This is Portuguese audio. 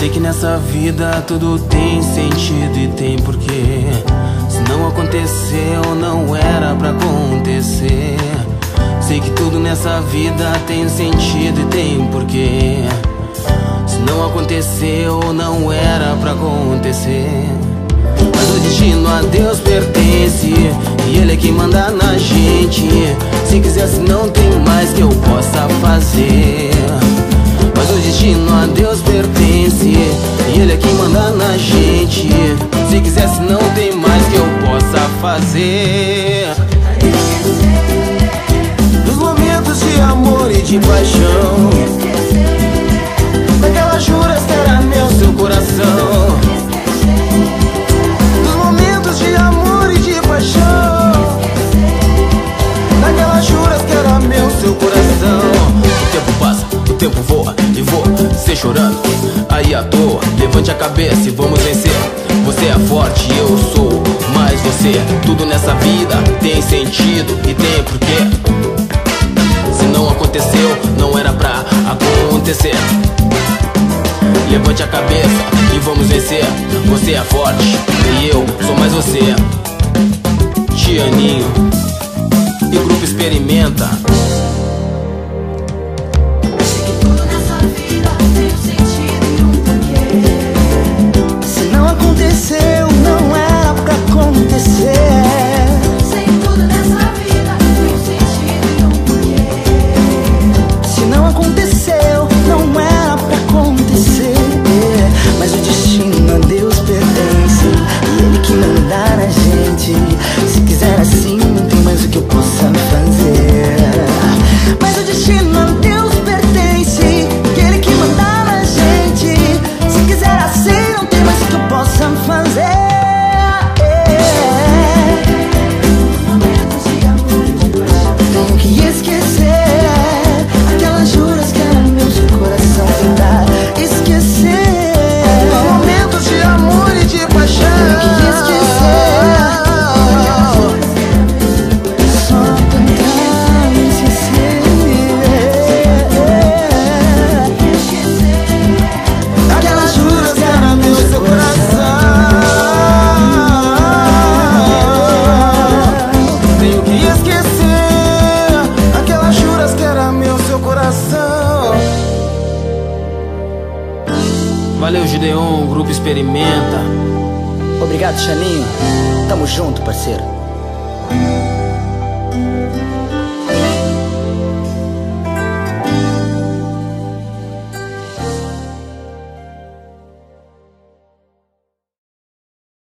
Sei que nessa vida tudo tem sentido e tem porquê. Se não aconteceu, não era pra acontecer. Sei que tudo nessa vida tem sentido e tem porquê. Se não aconteceu, não era pra acontecer. Mas o destino a Deus pertence, e Ele é quem manda na gente. Se quisesse não tem mais que eu possa fazer. Mas o destino a Deus pertence, e Ele é quem manda na gente. Se quisesse não tem mais que eu possa fazer. Dos momentos de amor e de paixão, daquelas juras que era meu seu coração. Dos momentos de amor e de paixão, daquelas juras que era meu seu coração. O tempo passa, o tempo voa e vou ser chorando aí à toa. Levante a cabeça e vamos vencer. Você é forte e eu sou mais você. Tudo nessa vida tem sentido e tem porquê. Se não aconteceu, não era pra acontecer. Levante a cabeça e vamos vencer. Você é forte e eu sou mais você. Tianinho e Grupo Experimenta. Sei que tudo nessa vida tem um sentido e um porquê. Se não aconteceu, não era pra acontecer. Sei que tudo nessa vida tem um sentido e um porquê. Se não aconteceu, não era pra acontecer. Mas o destino a Deus pertence, e Ele que manda na gente. Se quiser assim, não tem mais o que eu possa fazer. Mas o destino a Deus pertence, e Ele que manda na gente. Se quiser assim, não tem mais o que eu possa fazer. Momentos de amor e de paixão, Tenho que esquecer aquelas juras que eram meu seu coração tentar esquecer. Momentos de amor e de paixão. Tenho que esquecer. Só tentar esquecer aquelas juras que eram meu seu coração. Tenho que esquecer aquelas juras que era meu seu coração. Valeu, Gideon, Grupo Experimenta. Obrigado, Chaninho. Tamo junto, parceiro.